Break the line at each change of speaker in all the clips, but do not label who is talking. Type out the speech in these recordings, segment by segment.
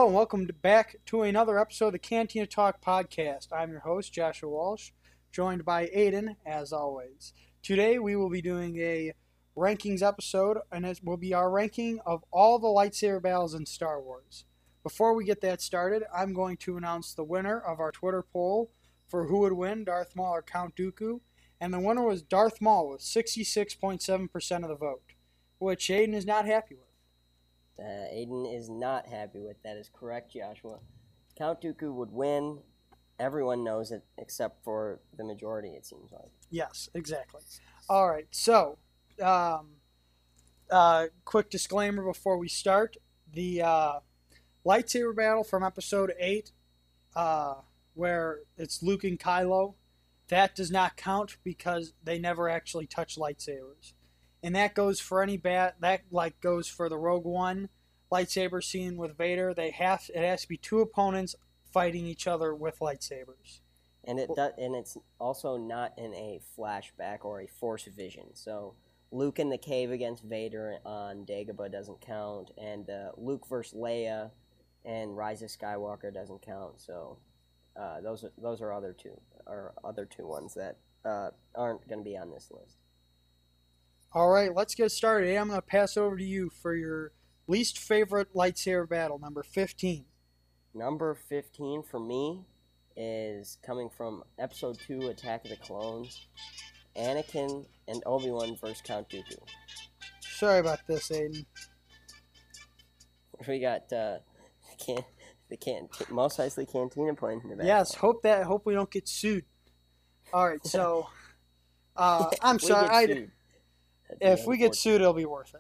Hello and welcome back to another episode of the Cantina Talk podcast. I'm your host, Joshua Walsh, joined by Aiden, as always. Today we will be doing a rankings episode, and it will be our ranking of all the lightsaber battles in Star Wars. Before we get that started, I'm going to announce the winner of our Twitter poll for who would win, Darth Maul or Count Dooku, and the winner was Darth Maul with 66.7% of the vote, which Aiden is not happy with.
Aiden is not happy with. That is correct, Joshua. Count Dooku would win. Everyone knows it, except for the majority, it seems like.
Yes, exactly. All right, so quick disclaimer before we start. The lightsaber battle from Episode 8, where it's Luke and Kylo, that does not count because they never actually touch lightsabers. And that goes for any goes for the Rogue One lightsaber scene with Vader. It has to be two opponents fighting each other with lightsabers.
And it's also not in a flashback or a Force vision. So Luke in the cave against Vader on Dagobah doesn't count, and Luke versus Leia and Rise of Skywalker doesn't count. So those are other two ones that aren't going to be on this list.
All right, let's get started. I'm going to pass over to you for your least favorite lightsaber battle, number 15.
Number 15 for me is coming from Episode 2, Attack of the Clones, Anakin and Obi-Wan versus Count Dooku.
Sorry about this, Aiden.
We got Mos Eisley Cantina playing in the back.
Yes, hope we don't get sued. All right, so I'm sorry. If we get sued, it'll be worth it.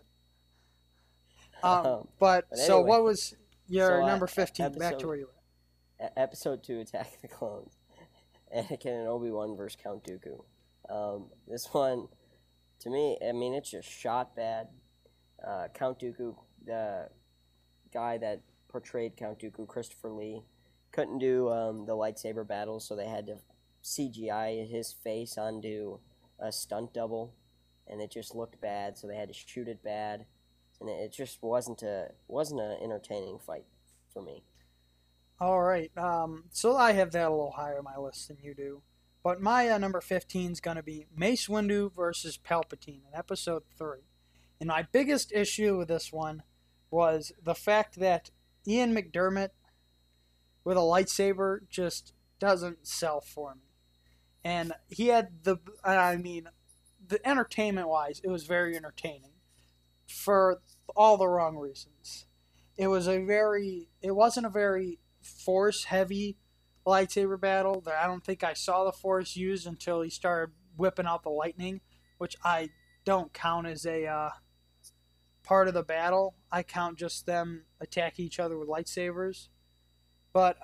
But anyway, so what was your number 15? Back to where you were.
Episode 2, Attack of the Clones. Anakin and Obi-Wan versus Count Dooku. This one, to me, I mean, it's just shot bad. Count Dooku, the guy that portrayed Count Dooku, Christopher Lee, couldn't do the lightsaber battles, so they had to CGI his face onto a stunt double. And it just looked bad, so they had to shoot it bad, and it just wasn't an entertaining fight for me.
All right, so I have that a little higher on my list than you do, but my number 15 is going to be Mace Windu versus Palpatine in Episode 3. And my biggest issue with this one was the fact that Ian McDiarmid with a lightsaber just doesn't sell for me, and he had the entertainment-wise, it was very entertaining for all the wrong reasons. It wasn't a very Force-heavy lightsaber battle. That I don't think I saw the Force used until he started whipping out the lightning, which I don't count as a part of the battle. I count just them attacking each other with lightsabers. But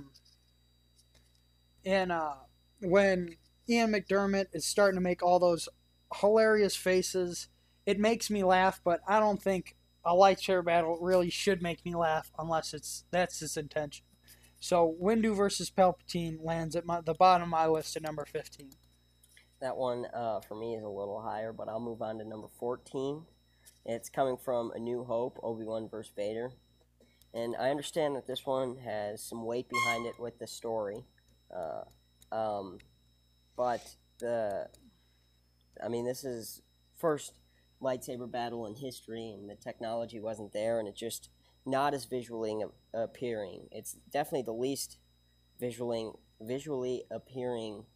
when Ian McDiarmid is starting to make all those hilarious faces, it makes me laugh, but I don't think a lightsaber battle really should make me laugh unless that's its intention. So Windu versus Palpatine lands at the bottom of my list at number 15.
That one for me is a little higher, but I'll move on to number 14. It's coming from A New Hope, Obi-Wan versus Vader. And I understand that this one has some weight behind it with the story. But this is first lightsaber battle in history, and the technology wasn't there, and it's just not as visually appearing. It's definitely the least visually appearing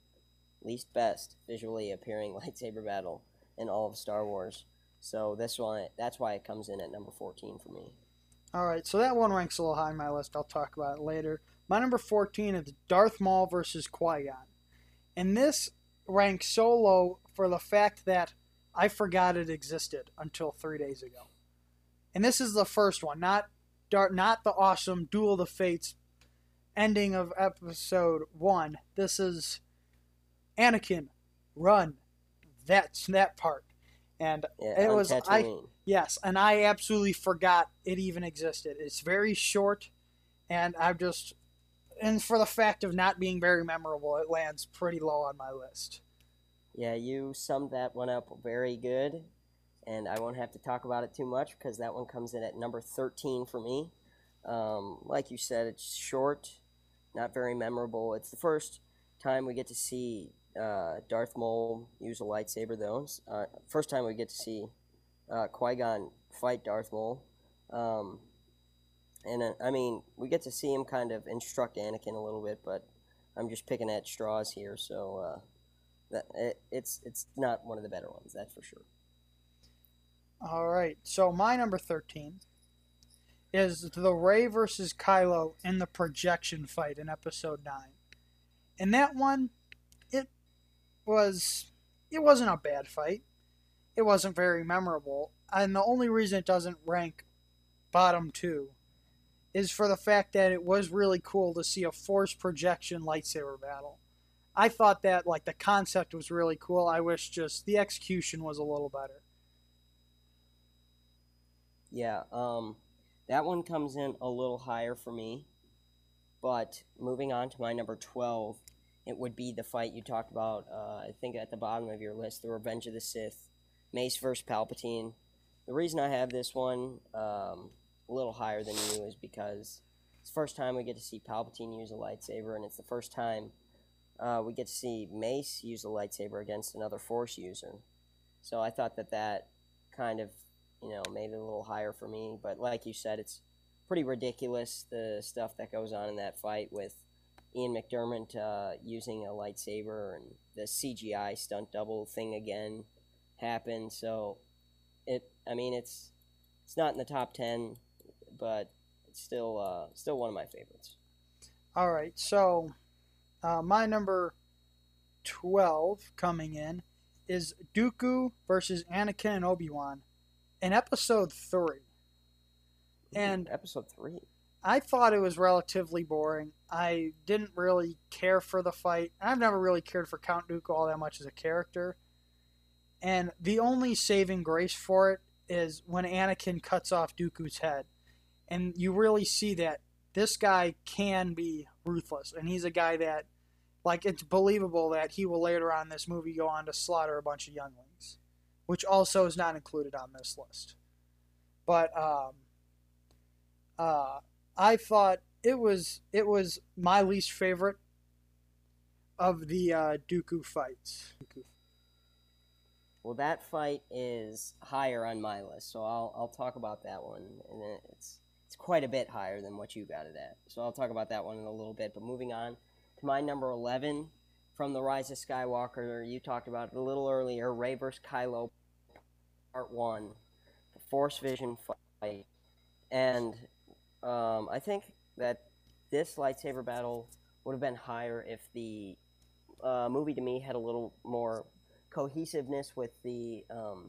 lightsaber battle in all of Star Wars. So this one, that's why it comes in at number 14 for me.
All right, so that one ranks a little high on my list. I'll talk about it later. My number 14 is Darth Maul versus Qui-Gon. And this ranks so low for the fact that I forgot it existed until 3 days ago. And this is the first one, not the awesome Duel of the Fates ending of Episode 1. This is Anakin, run. That's that part. And it was yes, and I absolutely forgot it even existed. It's very short, and for the fact of not being very memorable, it lands pretty low on my list.
Yeah, you summed that one up very good, and I won't have to talk about it too much because that one comes in at number 13 for me. Like you said, it's short, not very memorable. It's the first time we get to see Darth Maul use a lightsaber, though. First time we get to see Qui Gon fight Darth Maul. Um, I mean, we get to see him kind of instruct Anakin a little bit, but I'm just picking at straws here, so it's not one of the better ones, that's for sure.
All right. So my number 13 is the Rey versus Kylo in the projection fight in Episode 9. And that one, it wasn't a bad fight. It wasn't very memorable, and the only reason it doesn't rank bottom 2 is for the fact that it was really cool to see a force projection lightsaber battle. I thought that like the concept was really cool. I wish just the execution was a little better.
Yeah, that one comes in a little higher for me. But moving on to my number 12, it would be the fight you talked about, I think at the bottom of your list, the Revenge of the Sith, Mace versus Palpatine. The reason I have this one a little higher than you is because it's the first time we get to see Palpatine use a lightsaber, and it's the first time we get to see Mace use a lightsaber against another Force user. So I thought that kind of, made it a little higher for me. But like you said, it's pretty ridiculous, the stuff that goes on in that fight with Ian McDiarmid using a lightsaber, and the CGI stunt double thing again happened. So it's not in the top 10, but it's still one of my favorites.
All right, so my number 12 coming in is Dooku versus Anakin and Obi-Wan in Episode 3. And
Episode 3?
I thought it was relatively boring. I didn't really care for the fight. I've never really cared for Count Dooku all that much as a character. And the only saving grace for it is when Anakin cuts off Dooku's head. And you really see that this guy can be ruthless. And he's a guy that, like, it's believable that he will later on in this movie go on to slaughter a bunch of younglings, which also is not included on this list. But I thought it was my least favorite of the Dooku fights.
Well, that fight is higher on my list, so I'll talk about that one, and it's quite a bit higher than what you got it at. So I'll talk about that one in a little bit. But moving on to my number 11 from The Rise of Skywalker, you talked about it a little earlier, Rey vs. Kylo, Part 1, the Force Vision fight. And I think that this lightsaber battle would have been higher if the movie to me had a little more cohesiveness with the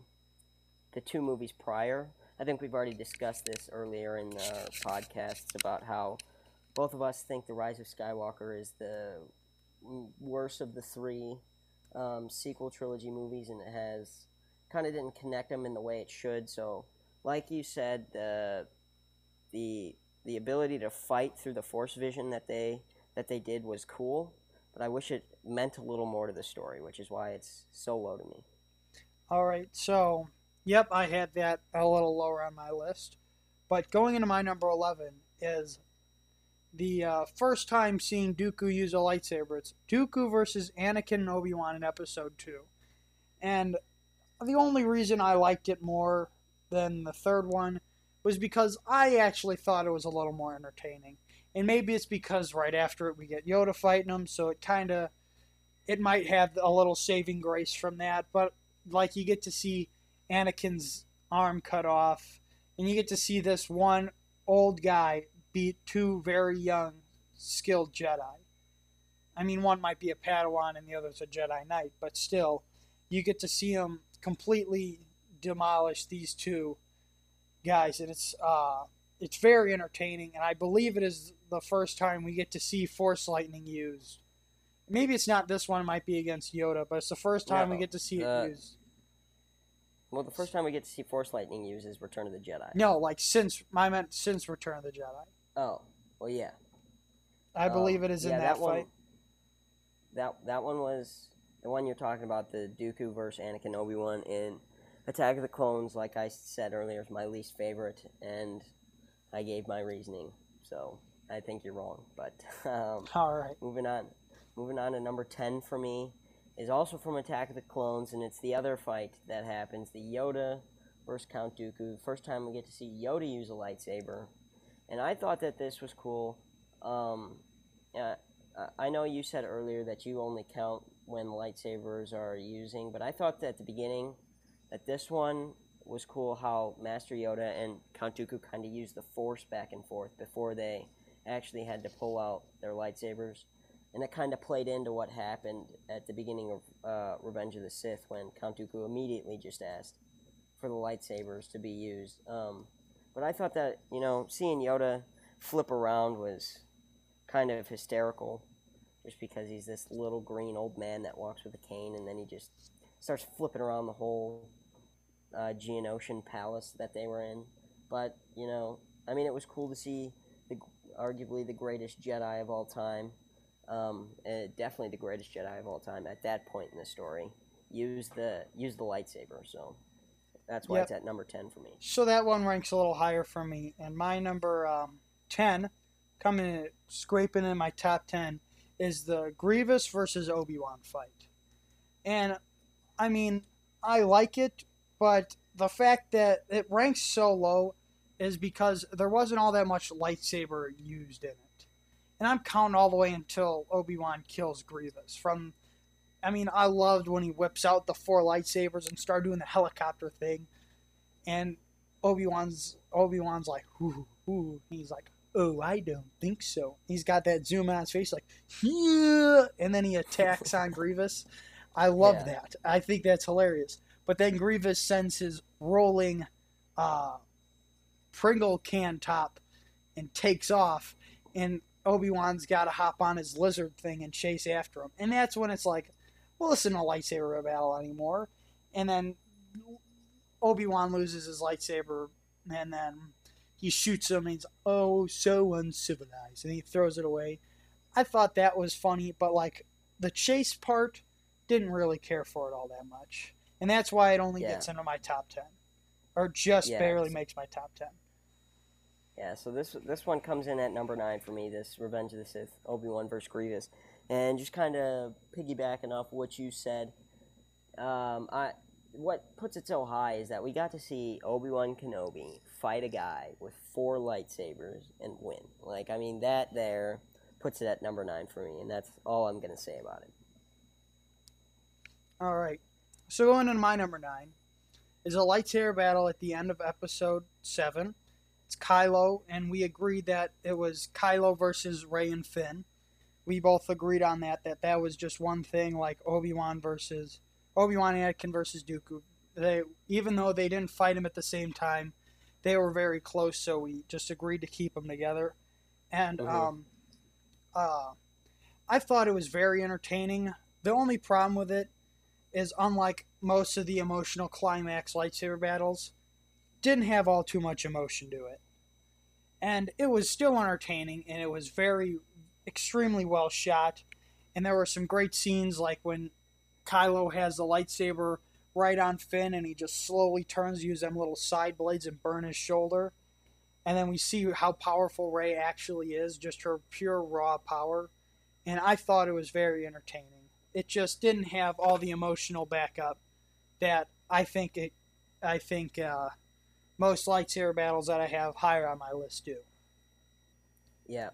two movies prior. I think we've already discussed this earlier in our podcasts about how both of us think The Rise of Skywalker is the worst of the three sequel trilogy movies, and it has kind of didn't connect them in the way it should. So, like you said, the ability to fight through the Force vision that they did was cool, but I wish it meant a little more to the story, which is why it's so low to me.
All right, so yep, I had that a little lower on my list, but going into my number 11 is the first time seeing Dooku use a lightsaber. It's Dooku versus Anakin and Obi-Wan in Episode 2, and the only reason I liked it more than the third one was because I actually thought it was a little more entertaining. And maybe it's because right after it we get Yoda fighting him, so it might have a little saving grace from that. But like you get to see Anakin's arm cut off, and you get to see this one old guy beat two very young, skilled Jedi. I mean, one might be a Padawan and the other's a Jedi Knight, but still, you get to see him completely demolish these two guys, and it's very entertaining, and I believe it is the first time we get to see Force lightning used. Maybe it's not this one, it might be against Yoda, but it's the first time we get to see it used.
Well, the first time we get to see Force lightning used is Return of the Jedi.
No, like since Return of the Jedi.
Oh, well, yeah.
I believe it is in that fight.
That one was the one you're talking about, the Dooku versus Anakin Obi-Wan in Attack of the Clones. Like I said earlier, is my least favorite, and I gave my reasoning, so I think you're wrong. But
All right.
moving on, to number 10 for me is also from Attack of the Clones, and it's the other fight that happens: the Yoda versus Count Dooku. First time we get to see Yoda use a lightsaber, and I thought that this was cool. Yeah, I know you said earlier that you only count when lightsabers are using, but I thought that at the beginning that this one was cool how Master Yoda and Count Dooku kind of used the Force back and forth before they actually had to pull out their lightsabers. And it kind of played into what happened at the beginning of Revenge of the Sith when Count Dooku immediately just asked for the lightsabers to be used. But I thought that, seeing Yoda flip around was kind of hysterical just because he's this little green old man that walks with a cane and then he just starts flipping around the whole Geonosian palace that they were in. But, it was cool to see arguably the greatest Jedi of all time, definitely the greatest Jedi of all time at that point in the story, use the lightsaber. So that's why it's at number 10 for me.
So that one ranks a little higher for me. And my number 10, scraping in my top 10, is the Grievous versus Obi-Wan fight. And, I like it, but the fact that it ranks so low is because there wasn't all that much lightsaber used in it. And I'm counting all the way until Obi-Wan kills Grievous. I loved when he whips out the 4 lightsabers and started doing the helicopter thing. And Obi-Wan's like, ooh. He's like, oh, I don't think so. He's got that zoom on his face like, yeah. And then he attacks on Grievous. I love that. I think that's hilarious. But then Grievous sends his rolling Pringle can top and takes off. And Obi-Wan's got to hop on his lizard thing and chase after him. And that's when it's like, well, this isn't a lightsaber battle anymore. And then Obi-Wan loses his lightsaber, and then he shoots him, and he's, oh, so uncivilized. And he throws it away. I thought that was funny, but, the chase part, didn't really care for it all that much. And that's why it only gets into my top 10. Or just barely makes my top 10.
Yeah, so this one comes in at number 9 for me, this Revenge of the Sith, Obi-Wan versus Grievous. And just kind of piggybacking off what you said, what puts it so high is that we got to see Obi-Wan Kenobi fight a guy with 4 lightsabers and win. That there puts it at number 9 for me, and that's all I'm going to say about it.
All right. So going into my number 9 is a lightsaber battle at the end of episode 7. It's Kylo, and we agreed that it was Kylo versus Rey and Finn. We both agreed on that was just one thing, like Obi-Wan Anakin versus Dooku. Even though they didn't fight him at the same time, they were very close, so we just agreed to keep them together. And I thought it was very entertaining. The only problem with it is, unlike most of the emotional climax lightsaber battles, didn't have all too much emotion to it. And it was still entertaining, and it was extremely well shot. And there were some great scenes, like when Kylo has the lightsaber right on Finn, and he just slowly turns to use them little side blades and burn his shoulder. And then we see how powerful Rey actually is, just her pure raw power. And I thought it was very entertaining. It just didn't have all the emotional backup that I think most lightsaber battles that I have higher on my list do.
Yeah,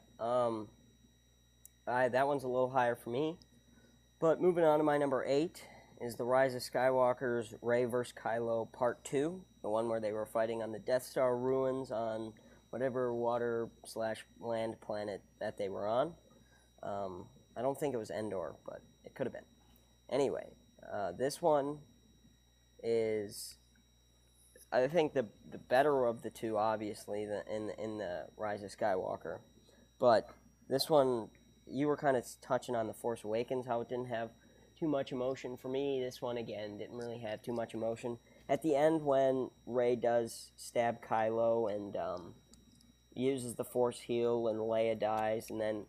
that one's a little higher for me. But moving on to my number 8 is The Rise of Skywalker's Rey vs. Kylo Part 2, the one where they were fighting on the Death Star ruins on whatever water/land planet that they were on. I don't think it was Endor, but it could have been. Anyway, this one is, I think, the better of the two, obviously, in the Rise of Skywalker. But this one, you were kind of touching on The Force Awakens, how it didn't have too much emotion. For me, this one, again, didn't really have too much emotion. At the end, when Rey does stab Kylo and uses the Force heal and Leia dies, and then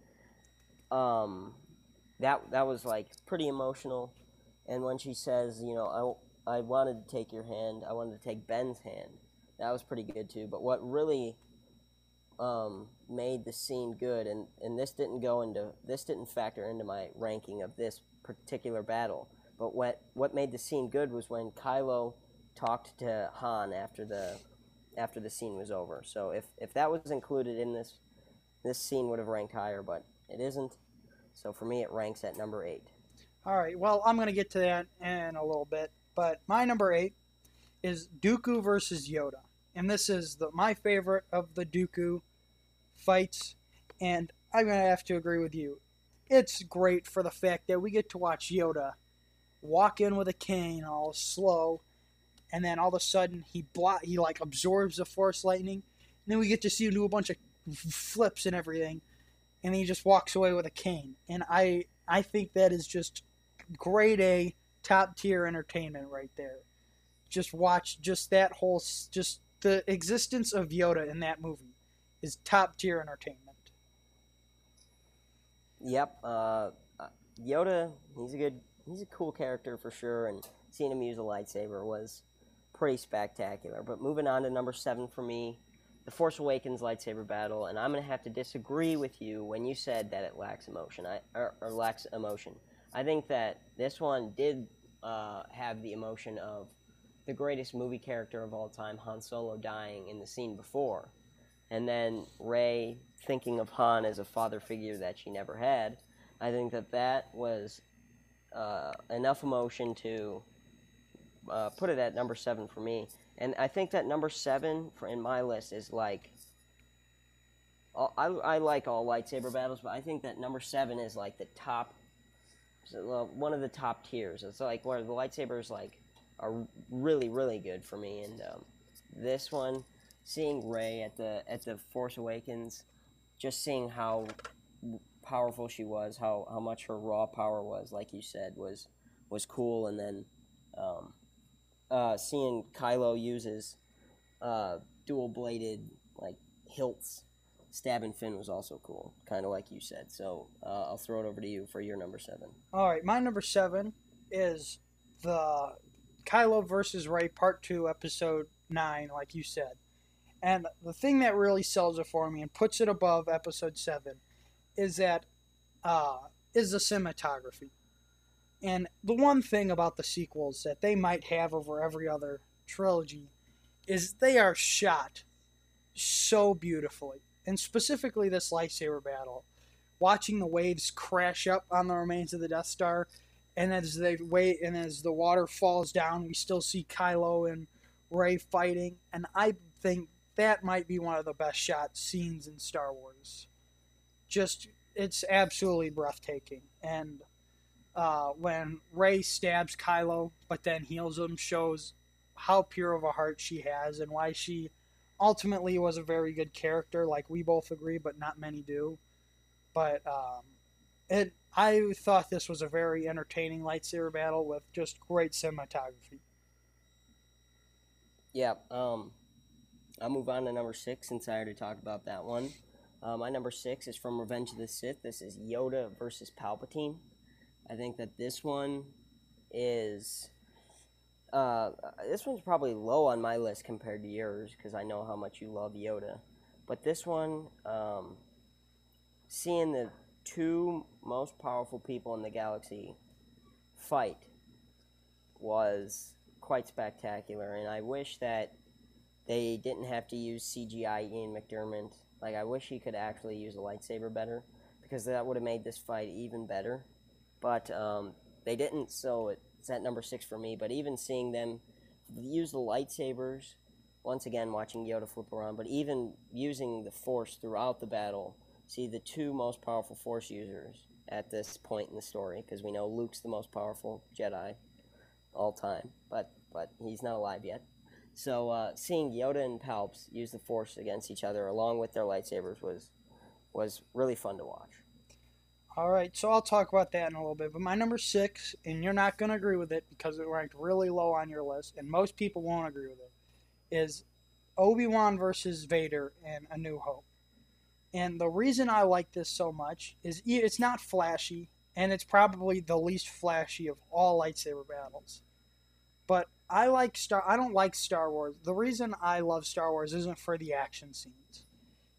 that was, pretty emotional. And when she says, I wanted to take your hand, I wanted to take Ben's hand, that was pretty good, too. But what really made the scene good, and this didn't factor into my ranking of this particular battle. But what made the scene good was when Kylo talked to Han after the scene was over. So if that was included in this scene would have ranked higher, but it isn't. So for me, it ranks at number 8.
All right, well, I'm going to get to that in a little bit, but my number 8 is Dooku versus Yoda. And this is my favorite of the Dooku fights, and I'm going to have to agree with you. It's great for the fact that we get to watch Yoda walk in with a cane all slow, and then all of a sudden he like absorbs the Force lightning, and then we get to see him do a bunch of flips and everything, and he just walks away with a cane. And I think that is just grade A, top tier entertainment right there. Just watch just that whole, just the existence of Yoda in that movie is top tier entertainment.
Yep, Yoda, he's a cool character for sure, and seeing him use a lightsaber was pretty spectacular. But moving on to number 7 for me, The Force Awakens lightsaber battle, and I'm going to have to disagree with you when you said that it lacks emotion. Or lacks emotion. I think that this one did have the emotion of the greatest movie character of all time, Han Solo, dying in the scene before, and then Rey thinking of Han as a father figure that she never had. I think that was enough emotion to put it at number 7 for me. And I think that number 7 in my list is like, I like all lightsaber battles, but I think that number 7 is like the top, one of the top tiers. It's like where the lightsabers like are really, really good for me. And this one, seeing Rey at the Force Awakens, just seeing how powerful she was, how much her raw power was, like you said, was cool. And then seeing Kylo use his dual-bladed like hilts stabbing Finn was also cool, kind of like you said. So I'll throw it over to you for your number 7.
All right, my number 7 is the Kylo versus Rey Part 2, Episode 9, like you said. And the thing that really sells it for me and puts it above Episode 7 is the cinematography. And the one thing about the sequels that they might have over every other trilogy is they are shot so beautifully. And specifically this lightsaber battle, watching the waves crash up on the remains of the Death Star, and as the water falls down, we still see Kylo and Rey fighting, and I think that might be one of the best shot scenes in Star Wars. Just, it's absolutely breathtaking. And when Rey stabs Kylo, but then heals him, shows how pure of a heart she has and why she ultimately was a very good character, like we both agree, but not many do. But I thought this was a very entertaining lightsaber battle with just great cinematography.
Yeah, I'll move on to number 6 since I already talked about that one. My number 6 is from Revenge of the Sith. This is Yoda versus Palpatine. I think that this one is... this one's probably low on my list compared to yours because I know how much you love Yoda. But this one, seeing the 2 most powerful people in the galaxy fight was quite spectacular. And I wish that they didn't have to use CGI Ian McDiarmid. Like, I wish he could actually use a lightsaber better because that would have made this fight even better. But they didn't, so it's at number 6 for me. But even seeing them use the lightsabers, once again watching Yoda flip around, but even using the Force throughout the battle, see the 2 most powerful Force users at this point in the story, because we know Luke's the most powerful Jedi all time, but he's not alive yet. So seeing Yoda and Palps use the Force against each other along with their lightsabers was really fun to watch.
All right, so I'll talk about that in a little bit. But my number 6, and you're not going to agree with it because it ranked really low on your list, and most people won't agree with it, is Obi-Wan versus Vader in A New Hope. And the reason I like this so much is it's not flashy, and it's probably the least flashy of all lightsaber battles. But I don't like Star Wars. The reason I love Star Wars isn't for the action scenes.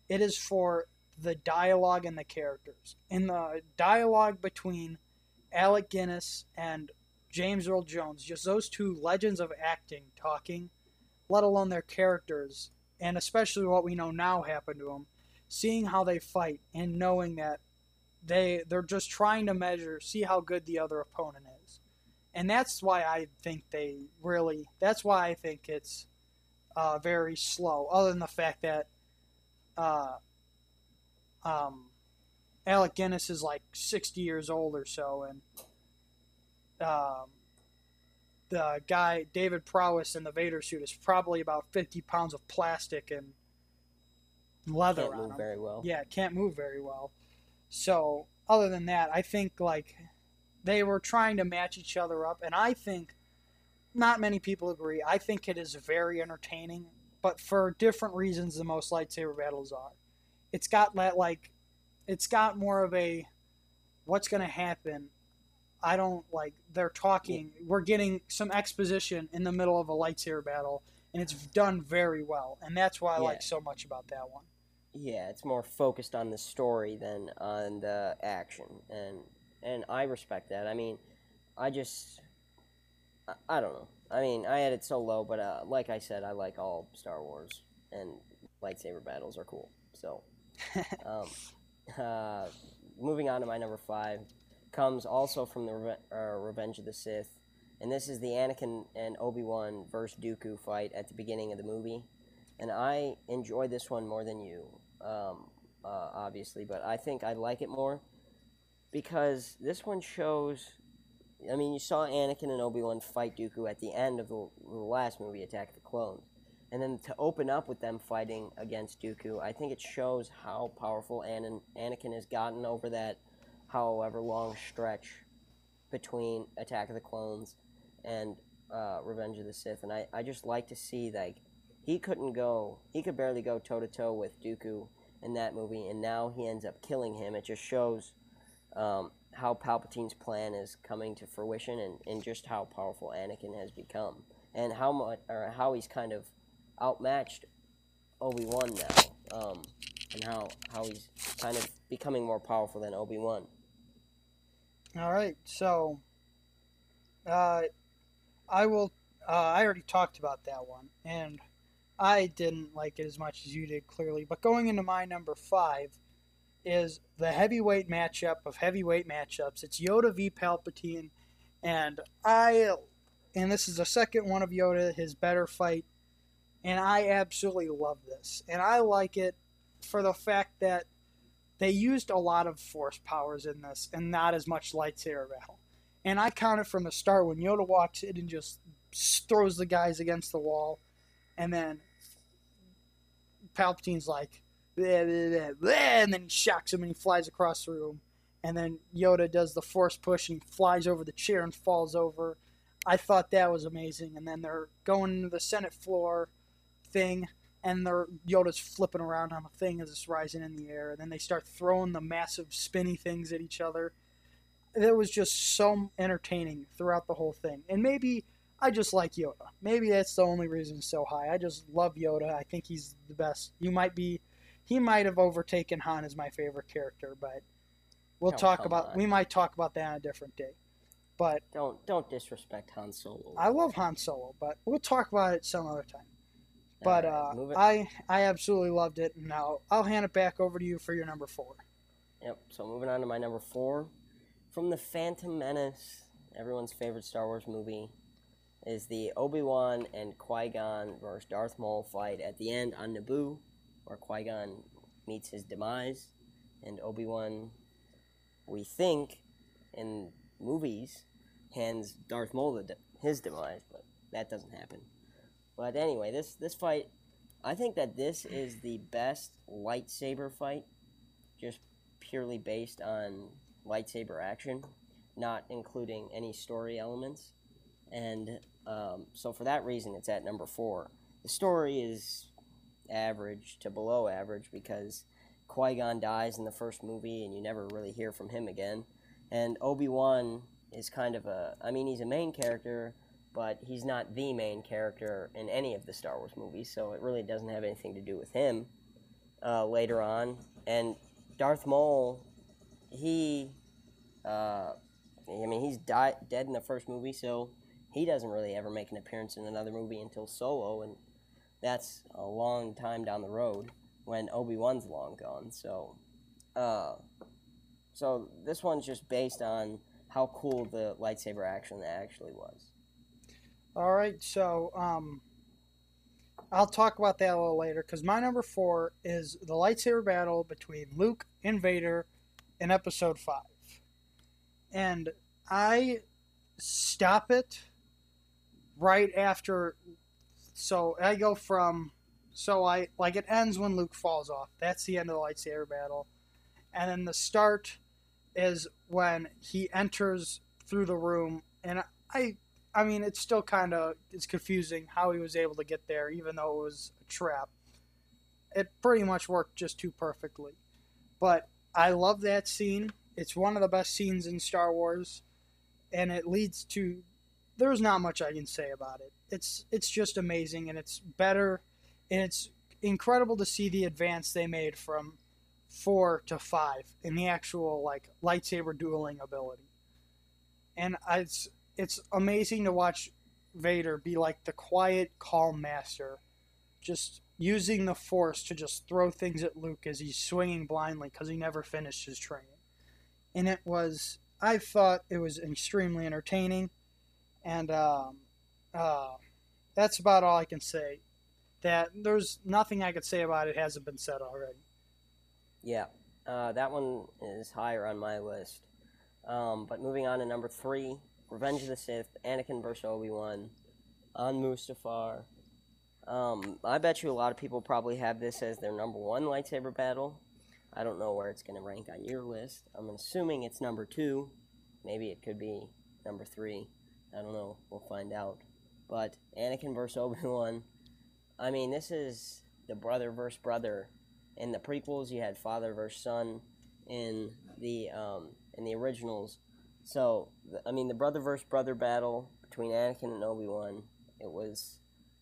It is for the dialogue and the characters. In the dialogue between Alec Guinness and James Earl Jones, just those two legends of acting talking, let alone their characters, and especially what we know now happened to them, seeing how they fight and knowing that they're just trying to measure, see how good the other opponent is. And that's why I think that's why I think it's very slow, other than the fact that uh, um, Alec Guinness is like 60 years old or so, and um, the guy David Prowse in the Vader suit is probably about 50 pounds of plastic and leather
Can't
on
move
him.
very well.
Yeah, can't move very well. So other than that, I think like they were trying to match each other up, and I think not many people agree. I think it is very entertaining, but for different reasons than most lightsaber battles are. It's got that like, it's got more of a what's going to happen. I don't like they're talking. We're getting some exposition in the middle of a lightsaber battle, and it's done very well, and that's why I
Yeah.
like so much about that one.
Yeah, it's more focused on the story than on the action, and I respect that. I mean, I just I don't know. I mean, I had it so low, but like I said, I like all Star Wars, and lightsaber battles are cool. So, um, uh, moving on to my number 5, comes also from the Revenge of the Sith, and this is the Anakin and Obi-Wan versus Dooku fight at the beginning of the movie, and I enjoy this one more than you, obviously, but I think I like it more because this one shows. I mean, you saw Anakin and Obi-Wan fight Dooku at the end of the last movie, Attack of the Clones. And then to open up with them fighting against Dooku, I think it shows how powerful Anakin has gotten over that however long stretch between Attack of the Clones and Revenge of the Sith. And I just like to see, like, he could barely go toe-to-toe with Dooku in that movie, and now he ends up killing him. It just shows how Palpatine's plan is coming to fruition, and just how powerful Anakin has become, and how he's kind of outmatched Obi-Wan now, and how he's kind of becoming more powerful than Obi-Wan.
All right, so uh, I will. I already talked about that one, and I didn't like it as much as you did, clearly. But going into my number 5 is the heavyweight matchup of heavyweight matchups. It's Yoda v Palpatine, and this is the second one of Yoda, his better fight, and I absolutely love this. And I like it for the fact that they used a lot of force powers in this and not as much lightsaber battle. And I counted from the start when Yoda walks in and just throws the guys against the wall, and then Palpatine's like, bleh, bleh, bleh, and then he shocks him and he flies across the room. And then Yoda does the force push and he flies over the chair and falls over. I thought that was amazing. And then they're going into the Senate floor thing, and Yoda's flipping around on the thing as it's rising in the air. And then they start throwing the massive spinny things at each other. It was just so entertaining throughout the whole thing. And maybe I just like Yoda. Maybe that's the only reason it's so high. I just love Yoda. I think he's the best. He might have overtaken Han as my favorite character, but we might talk about that on a different day. But
don't disrespect Han Solo.
I love Han Solo, but we'll talk about it some other time. But I absolutely loved it. And now I'll hand it back over to you for your number 4.
Yep. So moving on to my number 4, from the Phantom Menace, everyone's favorite Star Wars movie, is the Obi-Wan and Qui-Gon versus Darth Maul fight at the end on Naboo, where Qui-Gon meets his demise, and Obi-Wan, we think, in movies, hands Darth Maul his demise, but that doesn't happen. But anyway, this fight, I think that this is the best lightsaber fight, just purely based on lightsaber action, not including any story elements. And so for that reason, it's at number 4. The story is average to below average because Qui-Gon dies in the first movie and you never really hear from him again. And Obi-Wan is kind of he's a main character, but he's not the main character in any of the Star Wars movies, so it really doesn't have anything to do with him. later on, and Darth Maul, he, I mean, he's dead in the first movie, so he doesn't really ever make an appearance in another movie until Solo, and that's a long time down the road when Obi-Wan's long gone. Uh, so this one's just based on how cool the lightsaber action actually was.
All right, so I'll talk about that a little later because my number 4 is the lightsaber battle between Luke and Vader in Episode 5, and I stop it right after. So I go from. So I like it ends when Luke falls off. That's the end of the lightsaber battle, and then the start is when he enters through the room, and I mean, it's still kind of it's confusing how he was able to get there, even though it was a trap. It pretty much worked just too perfectly. But I love that scene. It's one of the best scenes in Star Wars, and it leads to. There's not much I can say about it. It's just amazing, and it's better, and it's incredible to see the advance they made from 4 to 5 in the actual like lightsaber dueling ability. And it's amazing to watch Vader be like the quiet, calm master, just using the Force to just throw things at Luke as he's swinging blindly because he never finished his training. And I thought it was extremely entertaining, and uh, that's about all I can say. That there's nothing I could say about it hasn't been said already.
Yeah, that one is higher on my list. But moving on to number 3, Revenge of the Sith, Anakin vs. Obi-Wan on Mustafar. I bet you a lot of people probably have this as their number 1 lightsaber battle. I don't know where it's going to rank on your list. I'm assuming it's number 2. Maybe it could be number 3. I don't know. We'll find out. But Anakin vs. Obi-Wan, I mean, this is the brother versus brother. In the prequels, you had father versus son. In the originals, so I mean, the brother versus brother battle between Anakin and Obi-Wan, it was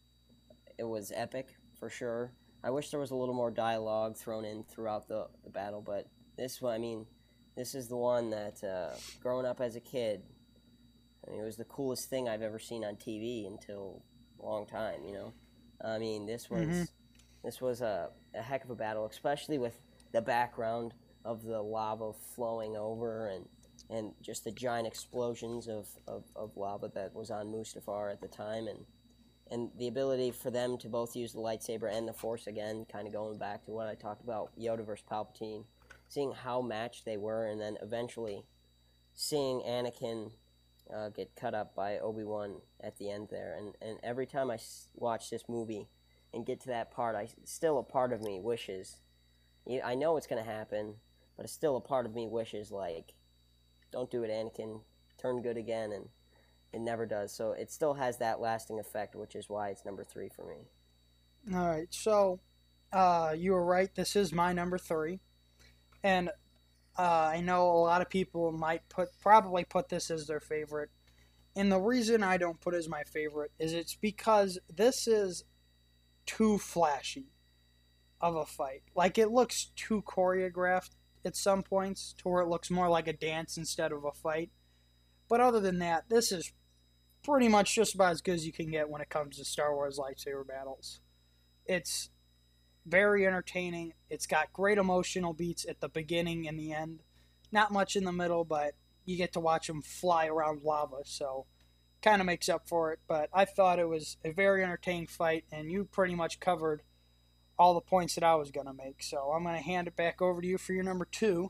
epic for sure. I wish there was a little more dialogue thrown in throughout the battle, but this one, I mean, this is the one that growing up as a kid, I mean, it was the coolest thing I've ever seen on TV until a long time. I mean, this was
Mm-hmm.
this was a heck of a battle, especially with the background of the lava flowing over and just the giant explosions of lava that was on Mustafar at the time, and the ability for them to both use the lightsaber and the Force again, kind of going back to what I talked about, Yoda versus Palpatine, seeing how matched they were, and then eventually seeing Anakin get cut up by Obi-Wan at the end there. And every time I watch this movie and get to that part, still a part of me wishes, I know it's going to happen, but still a part of me wishes, like, don't do it, Anakin, turn good again, and it never does. So it still has that lasting effect, which is why it's number 3 for me.
All right, so you were right. This is my number 3, and I know a lot of people might probably put this as their favorite. And the reason I don't put it as my favorite is it's because this is too flashy of a fight. Like, it looks too choreographed at some points to where it looks more like a dance instead of a fight. But other than that, this is pretty much just about as good as you can get when it comes to Star Wars lightsaber battles. It's very entertaining. It's got great emotional beats at the beginning and the end. Not much in the middle, but you get to watch them fly around lava, so kind of makes up for it. But I thought it was a very entertaining fight, and you pretty much covered all the points that I was going to make. So I'm going to hand it back over to you for your number 2.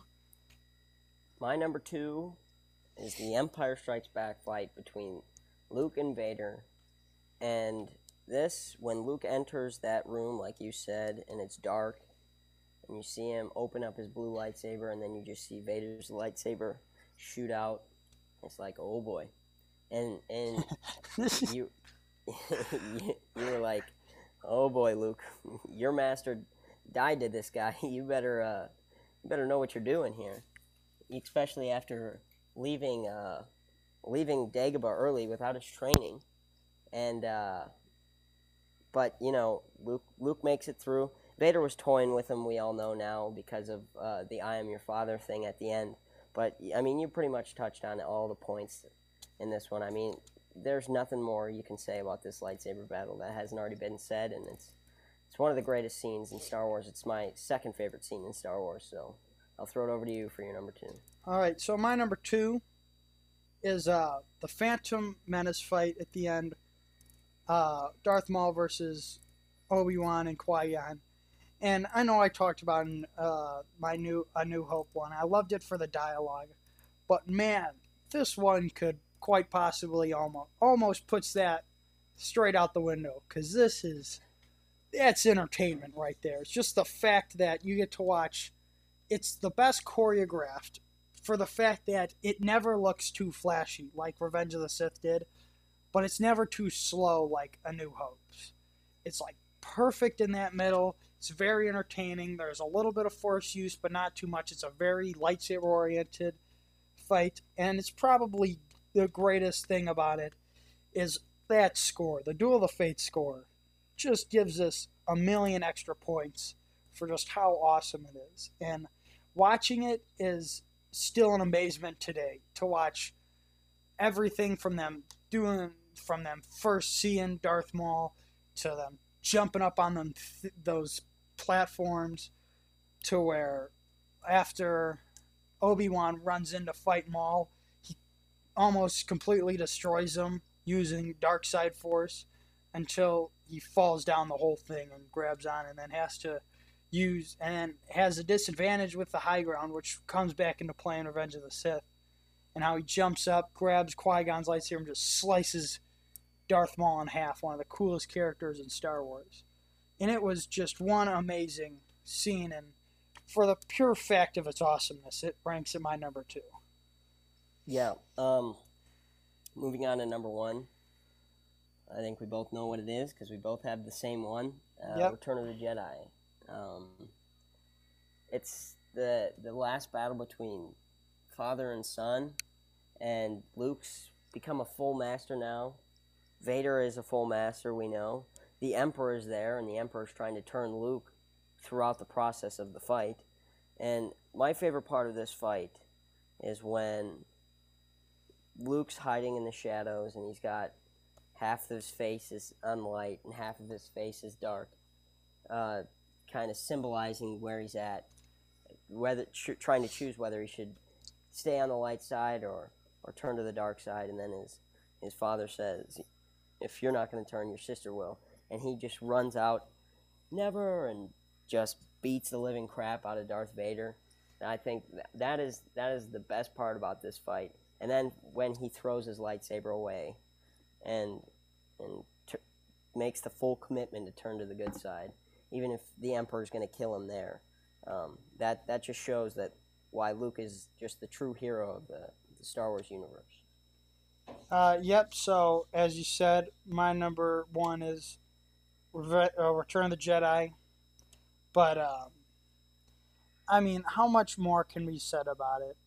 My number 2 is the Empire Strikes Back fight between Luke and Vader. And this, when Luke enters that room, like you said, and it's dark, and you see him open up his blue lightsaber, and then you just see Vader's lightsaber shoot out, it's like, oh boy. And you you were like, oh boy, Luke, your master died to this guy. You better know what you're doing here, especially after leaving Dagobah early without his training. And but Luke makes it through, Vader was toying with him, we all know now, because of the I am your father thing at the end. But, I mean, you pretty much touched on all the points in this one. I mean, there's nothing more you can say about this lightsaber battle that hasn't already been said, and it's one of the greatest scenes in Star Wars. It's my second favorite scene in Star Wars, so I'll throw it over to you for your number 2.
All right, so my number 2 is the Phantom Menace fight at the end. Darth Maul versus Obi-Wan and Qui-Gon. And I know I talked about in my A New Hope one. I loved it for the dialogue. But man, this one could quite possibly almost puts that straight out the window. Because that's entertainment right there. It's just the fact that you get to watch. It's the best choreographed for the fact that it never looks too flashy like Revenge of the Sith did. But it's never too slow like A New Hope's. It's like perfect in that middle. It's very entertaining. There's a little bit of force use, but not too much. It's a very lightsaber-oriented fight, and it's probably the greatest thing about it is that score. The Duel of the Fates score just gives us a million extra points for just how awesome it is. And watching it is still an amazement today to watch everything from them first seeing Darth Maul to them jumping up on those platforms to where after Obi-Wan runs in to fight Maul, he almost completely destroys him using dark side force until he falls down the whole thing and grabs on and then has a disadvantage with the high ground, which comes back into play in Revenge of the Sith. And how he jumps up, grabs Qui-Gon's lightsaber and just slices Darth Maul in half, one of the coolest characters in Star Wars. And it was just one amazing scene, and for the pure fact of its awesomeness, it ranks at my number 2.
Yeah. Moving on to number 1. I think we both know what it is because we both have the same one.
Yep.
Return of the Jedi. It's the last battle between father and son, and Luke's become a full master now. Vader is a full master, we know. The Emperor is there, and the Emperor is trying to turn Luke throughout the process of the fight. And my favorite part of this fight is when Luke's hiding in the shadows, and he's got half of his face is unlight and half of his face is dark, kind of symbolizing where he's at, trying to choose whether he should stay on the light side or turn to the dark side. And then his father says, if you're not going to turn, your sister will. And he just runs out, never, and just beats the living crap out of Darth Vader. And I think that is the best part about this fight. And then when he throws his lightsaber away and makes the full commitment to turn to the good side, even if the Emperor's going to kill him there, that just shows that why Luke is just the true hero of the Star Wars universe.
Yep, so as you said, my number 1 is Return of the Jedi. But, I mean, how much more can be said about it?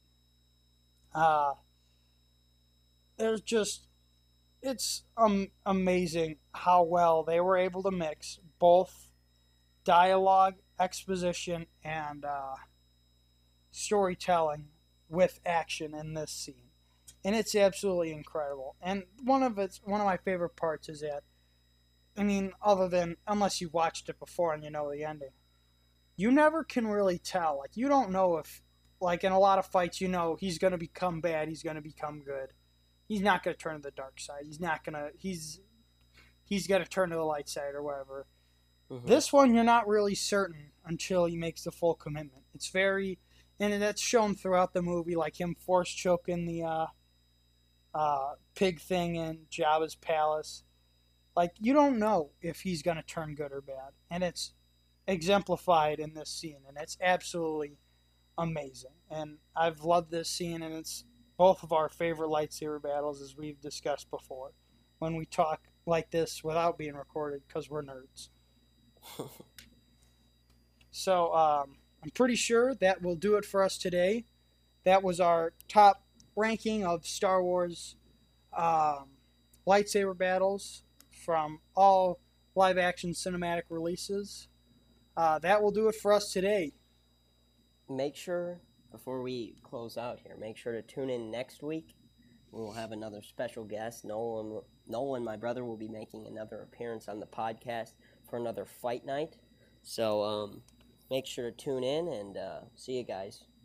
It's amazing how well they were able to mix both dialogue, exposition, and storytelling with action in this scene. And it's absolutely incredible. And one of my favorite parts is that, I mean, unless you watched it before and you know the ending, you never can really tell. Like, you don't know if, like, in a lot of fights, you know he's going to become bad, he's going to become good. He's not going to turn to the dark side. He's going to turn to the light side or whatever. Mm-hmm. This one, you're not really certain until he makes the full commitment. And that's shown throughout the movie, like him force choking the pig thing in Jabba's palace. Like, you don't know if he's going to turn good or bad. And it's exemplified in this scene, and it's absolutely amazing. And I've loved this scene, and it's both of our favorite lightsaber battles, as we've discussed before, when we talk like this without being recorded, because we're nerds. So, I'm pretty sure that will do it for us today. That was our top ranking of Star Wars lightsaber battles from all live-action cinematic releases. that will do it for us today.
Make sure, before we close out here, make sure to tune in next week. We'll have another special guest. Nolan, my brother, will be making another appearance on the podcast for another fight night. So make sure to tune in and see you guys.